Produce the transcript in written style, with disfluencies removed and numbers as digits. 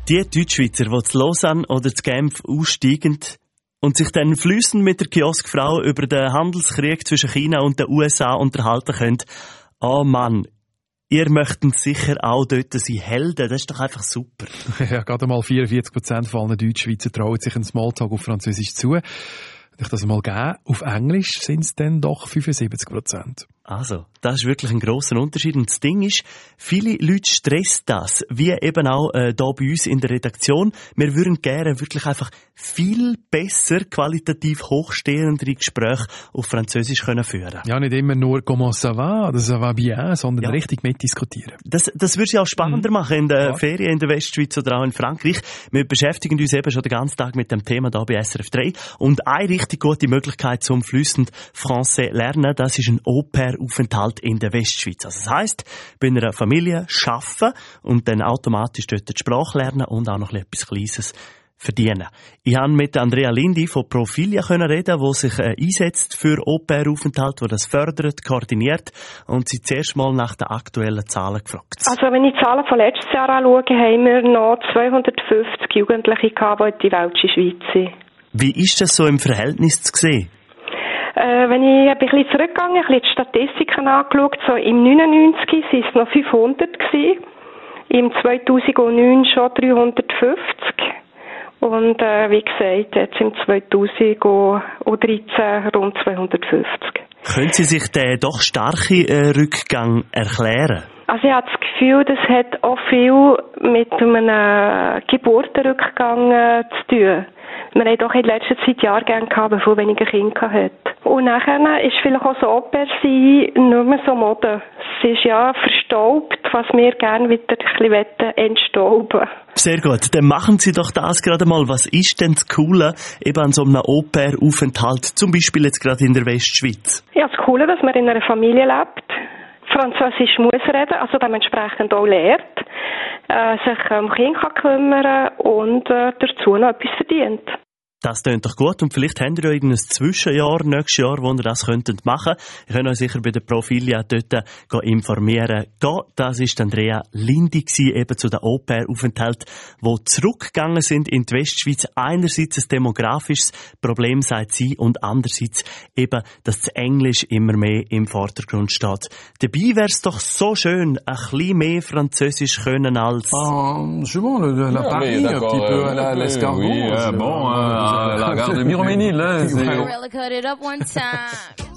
Die Deutschschweizer, die zu Lausanne oder zu Genf aussteigen und sich dann fließend mit der Kioskfrau über den Handelskrieg zwischen China und den USA unterhalten können. Oh Mann, ihr möchtet sicher auch dort sein Helden. Das ist doch einfach super. Ja, gerade mal 44% von allen Deutschschweizer trauen sich einen Smalltalk auf Französisch zu. Wenn ich das mal gebe, auf Englisch sind es dann doch 75%. Also, das ist wirklich ein grosser Unterschied. Und das Ding ist, viele Leute stresst das, wie eben auch hier bei uns in der Redaktion. Wir würden gerne wirklich einfach viel besser, qualitativ hochstehendere Gespräche auf Französisch können führen. Ja, nicht immer nur «Comment ça va» oder «ça va bien», sondern richtig mitdiskutieren. Das würde es ja auch spannender machen in der Ferien in der Westschweiz oder auch in Frankreich. Wir beschäftigen uns eben schon den ganzen Tag mit dem Thema hier bei SRF 3. Und eine richtig gute Möglichkeit zum fließend Français lernen, das ist ein Au-pair-Aufenthalt in der Westschweiz. Also das heisst, bei einer Familie arbeiten und dann automatisch dort die Sprache lernen und auch noch etwas Kleines verdienen. Ich habe mit Andrea Lindi von Profilia reden, die sich einsetzt für Au-pair-Aufenthalt, die das fördert, koordiniert und sie zuerst mal nach den aktuellen Zahlen gefragt. Also wenn ich die Zahlen von letztes Jahr anschaue, haben wir noch 250 Jugendliche gehabt, die in die Welt Schweiz sind. Wie ist das so im Verhältnis zu sehen? Wenn ich ein bisschen zurückgegangen, ein bisschen die Statistiken angeschaut, so im 99 waren es noch 500 gewesen, im 2009 schon 350 und wie gesagt, jetzt im 2013 rund 250. Können Sie sich den doch starken Rückgang erklären? Also ich habe das Gefühl, das hat auch viel mit einem Geburtenrückgang zu tun. Wir haben doch in letzter Zeit Jahrgänge gehabt, bevor weniger Kinder hatte. Und nachher ist vielleicht auch so Au-pair sein nicht mehr so Mode. Es ist ja verstaubt, was wir gerne wieder ein bisschen entstauben. Sehr gut, dann machen Sie doch das gerade mal. Was ist denn das Coole eben an so einem Au-pair-Aufenthalt, zum Beispiel jetzt gerade in der Westschweiz? Ja, das Coole, dass man in einer Familie lebt, Französisch muss reden, also dementsprechend auch lernt, sich um Kinder kümmern und dazu noch etwas verdient. Das klingt doch gut und vielleicht habt ihr ja irgendein Zwischenjahr nächstes Jahr, wo ihr das könntet machen. Ihr könnt euch sicher bei der Profilia dort informieren. Das war Andrea Lindi eben zu den Au-pair-Aufenthalten, die zurückgegangen sind in die Westschweiz. Einerseits ein demografisches Problem, sagt sie, und andererseits eben, dass das Englisch immer mehr im Vordergrund steht. Dabei wäre es doch so schön, ein bisschen mehr Französisch können als... C'est bon, la Paris, un petit peu à l'escargot. La gare de Miromesnil, Really cut it up one time.